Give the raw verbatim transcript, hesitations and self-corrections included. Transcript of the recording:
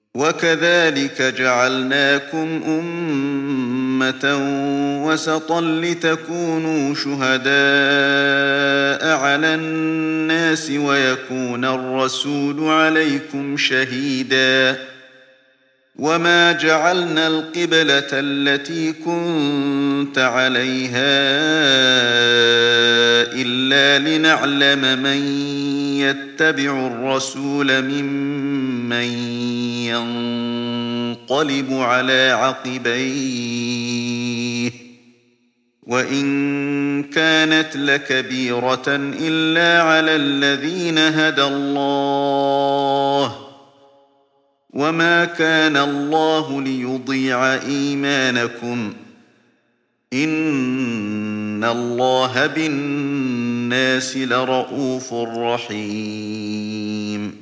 وكذلك جعلناكم أمة وسطا لتكونوا شهداء على الناس ويكون الرسول عليكم شهيدا وما جعلنا القبلة التي كنت عليها إلا لنعلم من يتبع الرسول ممن ينقلب على عقبيه وإن كانت لكبيرة إلا على الذين هدى الله وما كان الله ليضيع إيمانكم إن الله بالناس لرءوف رحيم